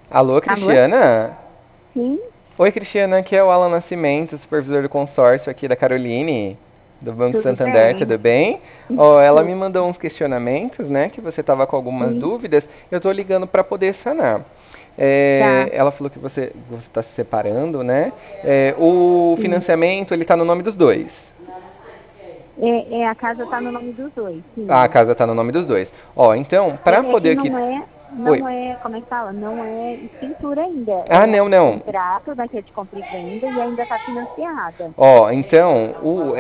Alô, Alô? Cristiana? Sim, Oi, Cristiana, aqui é o Alan Nascimento, supervisor do consórcio aqui da Caroline, do Banco tudo Santander, bem? tudo bem? Ó, ela me Tudo. mandou uns questionamentos, né, que você tava com algumas Sim, dúvidas, eu tô ligando para poder sanar. tá. Ela falou que você está se separando, né? O Sim. financiamento, ele tá no nome dos dois. A casa está no nome dos dois, Ah, a sim. casa tá no nome dos dois. Ó, então, para É que poder que... Oi. não é, como é que fala? Não é escritura ainda. Ah, É não, um não. contrato, né, que é de compra e venda e ainda está financiada. Ó, então,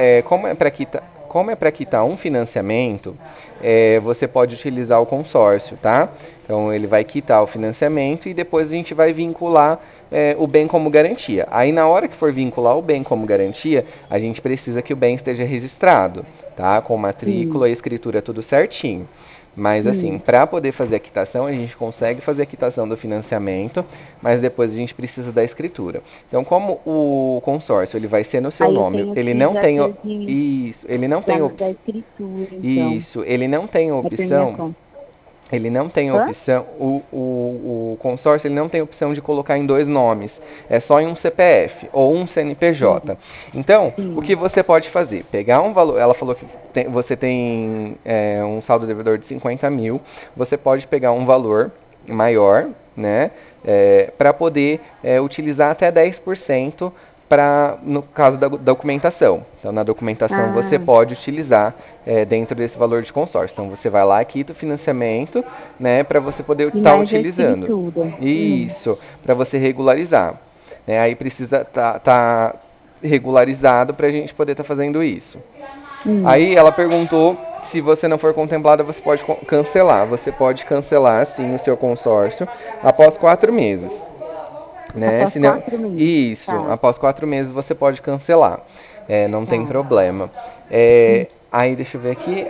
como é para quitar um financiamento, você pode utilizar o consórcio, tá? Então ele vai quitar o financiamento e depois a gente vai vincular o bem como garantia. Aí na hora que for vincular o bem como garantia, a gente precisa que o bem esteja registrado, tá? Com Sim, matrícula e escritura tudo certinho. Mas assim, sim. para poder fazer a quitação, a gente consegue fazer a quitação do financiamento, mas depois a gente precisa da escritura. Então, como o consórcio ele vai ser no seu Aí eu nome, tenho ele que não já tem ter de, isso, ele não tem da escritura, então. isso, ele não tem É por minha opção, conta. ele não tem Hã? opção, o consórcio ele não tem opção de colocar em dois nomes, é só em um CPF ou um CNPJ. Sim, Então, o sim. que você pode fazer? Pegar um valor, ela falou que você tem um saldo devedor de 50 mil, você pode pegar um valor maior, né, para poder utilizar até 10% para no caso da documentação. Então, na documentação você Ah, pode utilizar dentro desse valor de consórcio. Então, você vai lá, quita o financiamento, né, para você poder e estar mais a utilizando. escritura. Isso, para você regularizar. Né? Aí precisa tá regularizado para a gente poder estar fazendo isso. Hum. Aí ela perguntou se você não for contemplada, você pode cancelar. Você pode cancelar, sim, o seu consórcio após 4 meses, né? Após Se não, 4 meses. isso, Tá. após 4 meses você pode cancelar, não tem Tá. problema. Hum. Aí deixa eu ver aqui,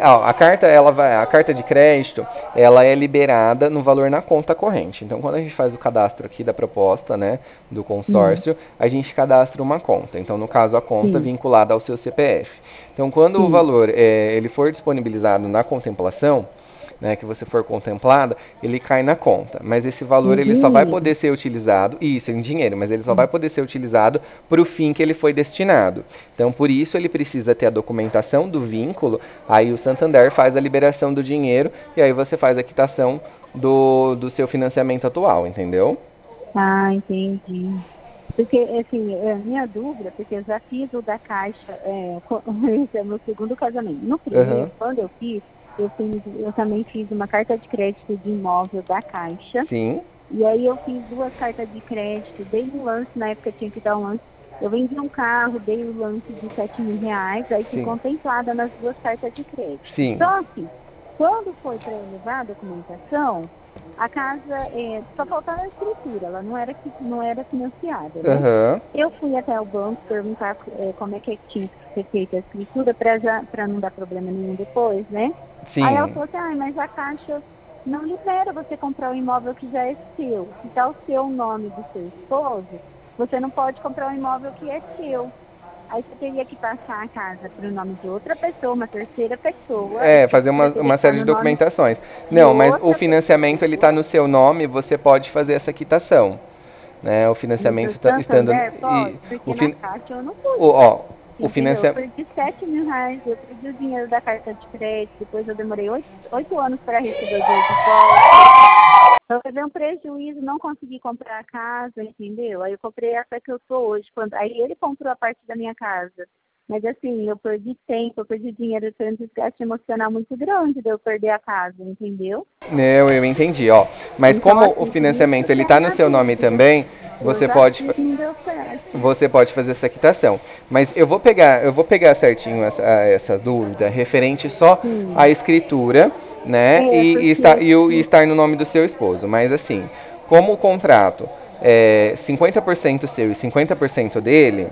a carta de crédito, ela é liberada no valor na conta corrente. Então, quando a gente faz o cadastro aqui da proposta, né, do Hum. consórcio, a gente cadastra uma conta. Então, no caso, a conta Sim. vinculada ao seu CPF. Então, quando o Sim. valor ele for disponibilizado na contemplação, né, que você for contemplada, ele cai na conta. Mas esse valor Em ele só vai poder dinheiro. ser utilizado, isso, em dinheiro, mas ele só vai Hum. poder ser utilizado para o fim que ele foi destinado. Então, por isso ele precisa ter a documentação do vínculo, aí o Santander faz a liberação do dinheiro e aí você faz a quitação do seu financiamento atual, entendeu? Ah, entendi. Porque, assim, minha dúvida, porque eu já fiz o da Caixa, esse é o meu segundo casamento. No Aham. primeiro, quando eu também fiz uma carta de crédito de imóvel da Caixa. Sim, E aí eu fiz duas cartas de crédito, dei um lance, na época tinha que dar um lance. Eu vendi um carro, dei um lance de R$ 7.000, aí fui sim, contemplada nas duas cartas de crédito. sim. Só que, quando foi para levar a documentação, a casa só faltava a escritura, ela não era financiada, né? Aham. Eu fui até o banco perguntar como é que tinha que ser feita a escritura para não dar problema nenhum depois, né? Aí ela Sim. falou assim, mas a Caixa não libera você comprar um imóvel que já é seu. Se está o seu nome do seu esposo, você não pode comprar um imóvel que é seu. Aí você teria que passar a casa para o nome de outra pessoa, uma terceira pessoa. A Fazer escritura teria uma que estar série de no nome documentações. de Não, mas o outra financiamento ele está pessoa. no seu nome, você pode fazer essa quitação, né? O No do financiamento estando Santander, e pode, o porque na fin, Caixa eu não o, pude, ó, o entendeu? Eu financiamento perdi R$ 7.000, eu perdi o dinheiro da carta de crédito, depois eu demorei 8 anos para receber o dinheiro de volta. Eu levei um prejuízo, não consegui comprar a casa, entendeu? Aí eu comprei essa que eu tô hoje. Aí ele comprou a parte da minha casa. Mas assim, eu perdi tempo, eu perdi dinheiro, foi um desgaste emocional muito grande de eu perder a casa, entendeu? não, eu entendi, ó. Mas Então, como o assim, por isso financiamento ele que é a está no minha seu nome dúvida. também, Eu você já pode fiz, não deu certo. você pode fazer essa quitação. Mas eu vou pegar certinho essa dúvida referente só à Sim. escritura, né? É, porque E estar no nome do seu esposo. Mas assim, como o contrato é 50% seu e 50% dele,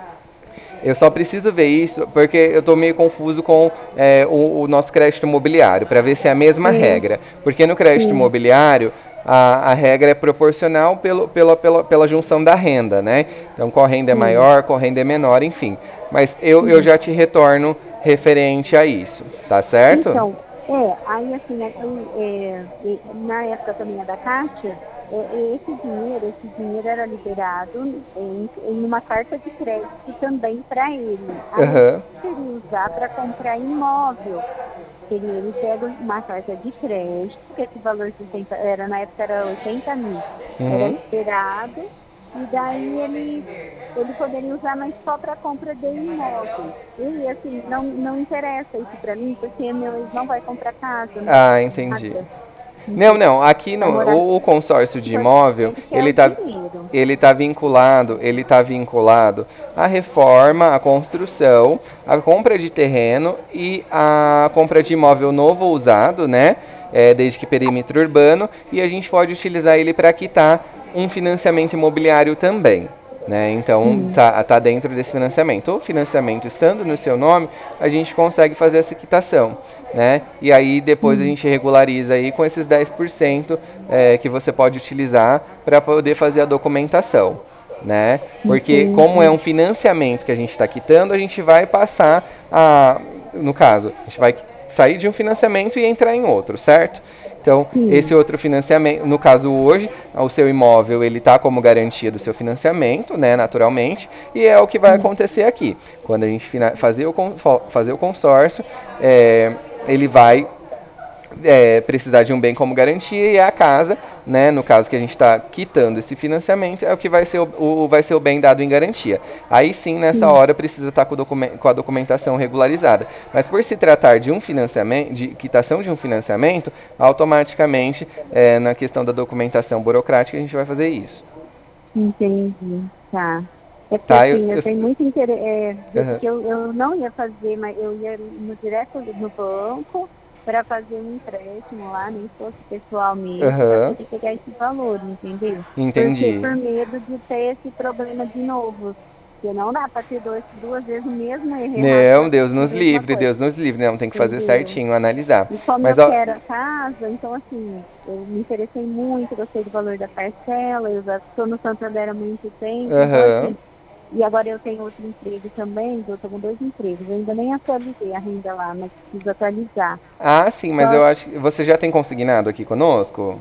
eu só preciso ver isso porque eu estou meio confuso com o nosso crédito imobiliário, para ver se é a mesma é, regra. Porque no crédito sim. imobiliário, a regra é proporcional pela junção da renda, né? Então, qual renda é Sim. maior, qual renda é menor, enfim. Mas eu Sim. já te retorno referente a isso, tá certo? Então, aí assim, na época também é da Kátia, Esse dinheiro era liberado em uma carta de crédito também para ele. Aí Aham. ele queria usar para comprar imóvel. Ele pega uma carta de crédito, que esse valor 60, na época era 80 mil, era Uhum. liberado, e daí ele poderia usar, mas só para compra de imóveis. E assim, não interessa isso para mim, porque meu ex não vai comprar casa, não Ah, vai entendi. nada. Não, Entendeu? não, aqui Vai no, morar o consórcio de então, imóvel, ele quer o dinheiro. ele tá vinculado à reforma, à construção, à compra de terreno e à compra de imóvel novo ou usado, né? Desde que perímetro urbano, e a gente pode utilizar ele para quitar um financiamento imobiliário também. Né? Então Sim, tá dentro desse financiamento. O financiamento estando no seu nome, a gente consegue fazer essa quitação. Né? E aí depois a sim, gente regulariza aí com esses 10% que você pode utilizar para poder fazer a documentação. Né? Porque como é entendi. um financiamento que a gente está quitando, a gente vai passar no caso, a gente vai sair de um financiamento e entrar em outro, certo? Então, esse Sim, outro financiamento, no caso hoje, o seu imóvel ele está como garantia do seu financiamento, né, naturalmente, e é o que vai sim, acontecer aqui. Quando a gente fazer o consórcio, ele vai precisar de um bem como garantia e a casa, né, no caso que a gente está quitando esse financiamento, é o que vai ser o bem dado em garantia. Aí sim, nessa sim. hora, precisa estar com a documentação regularizada. Mas por se tratar de um financiamento, de quitação de um financiamento, automaticamente, na questão da documentação burocrática, a gente vai fazer isso. Entendi, tá. É porque Tá? assim, eu tenho muito interesse, Uhum. porque eu não ia fazer, mas eu ia no direto no banco para fazer um empréstimo lá, nem fosse pessoal mesmo, para Uhum. poder pegar esse valor, entendeu? Porque Entendi. por medo de ter esse problema de novo. Porque não dá para ter duas vezes o mesmo erro errado Não, para fazer a mesma coisa, Deus nos livre, não, tem que fazer entendeu? certinho, analisar. E como Mas eu ó, quero a casa, então assim, eu me interessei muito, gostei do valor da parcela, eu já estou no Santander há muito tempo, então aham. assim, e agora eu tenho outro emprego também, eu estou com 2 empregos, eu ainda nem atualizei a renda lá, mas preciso atualizar. Ah, sim, mas Só eu acho que você já tem consignado aqui conosco?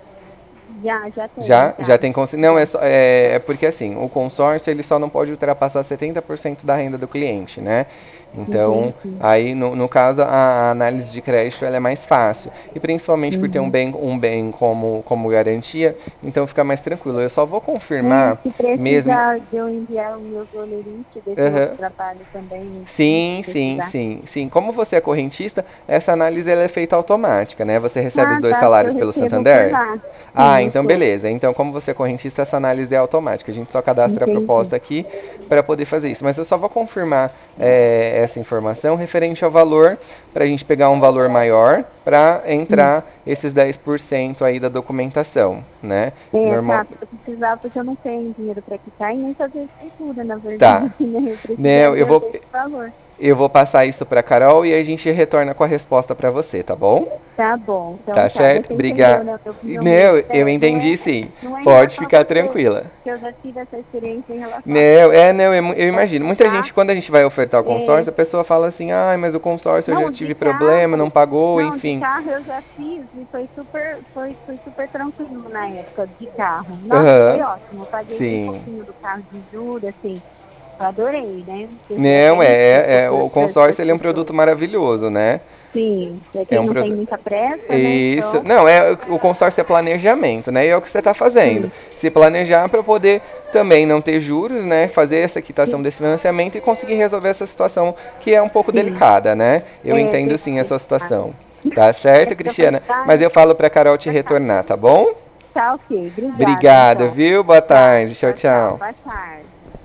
já tenho, Já já. tem consignado. Não, Já. é porque assim, o consórcio ele só não pode ultrapassar 70% da renda do cliente, né? Então, Entendi. aí no caso a análise de crédito ela é mais fácil. E principalmente por ter Uhum. um bem como garantia, então fica mais tranquilo. Eu só vou confirmar Se mesmo. precisar de eu enviar os meus dolerites desse outro Aham. trabalho também, se Sim, sim, precisar. sim, sim. Como você é correntista, essa análise ela é feita automática, né? Você recebe os Ah, dois tá, porque eu salários pelo recebo por Santander? lá. Ah, Sim, eu então sei. beleza. Então, como você é correntista, essa análise é automática. A gente só cadastra a Entendi. proposta aqui para poder fazer isso. Mas eu só vou confirmar essa informação referente ao valor, para a gente pegar um valor maior para Sim. entrar esses 10% aí da documentação, né? Normal. Tá, porque eu precisava, porque eu não tenho dinheiro para quitar e nem fazer escritura, na verdade, Tá. né? Eu Né, precisaria desse valor. eu vou passar isso para Carol e aí a gente retorna com a resposta para você, tá bom? Tá bom, então Tá tá. Mas certo? você entendeu, Obrigado. né? Meu Não, eu pé entendi sim. não é em Pode relação a ficar você, tranquila. que eu já tive essa experiência em relação a Não, não, eu você, imagino. Muita tá? gente, quando a gente vai ofertar o É, consórcio, a pessoa fala assim, ai, mas o consórcio eu já não, de tive problema, não carro, pagou, não, de enfim. carro eu já fiz e foi super tranquilo na época de carro. Nossa, foi Aham, ótimo. Eu paguei bem sim. pouquinho do carro de juros, assim. Eu adorei, né? Porque foi até Não, indico o para as consórcio ele é um produto pessoas. maravilhoso, né? Sim, é É quem um não tem produto. muita pressa, né? Isso. Então, Não, o consórcio é planejamento, né? E é o que você está fazendo. sim, Se planejar para poder também não ter juros, né? Fazer essa quitação sim, desse financiamento e conseguir resolver essa situação que é um pouco sim. delicada, né? Eu É, entendo sim a perfeito. sua Tá. situação. Tá É certo, porque eu falei, Cristiana? Mas ai, eu falo para Carol te tá, retornar, tá bom? tá ok. Obrigada, Obrigado, então. viu? Boa Tá, tarde. Tchau, tchau, tchau. tchau. Boa tarde.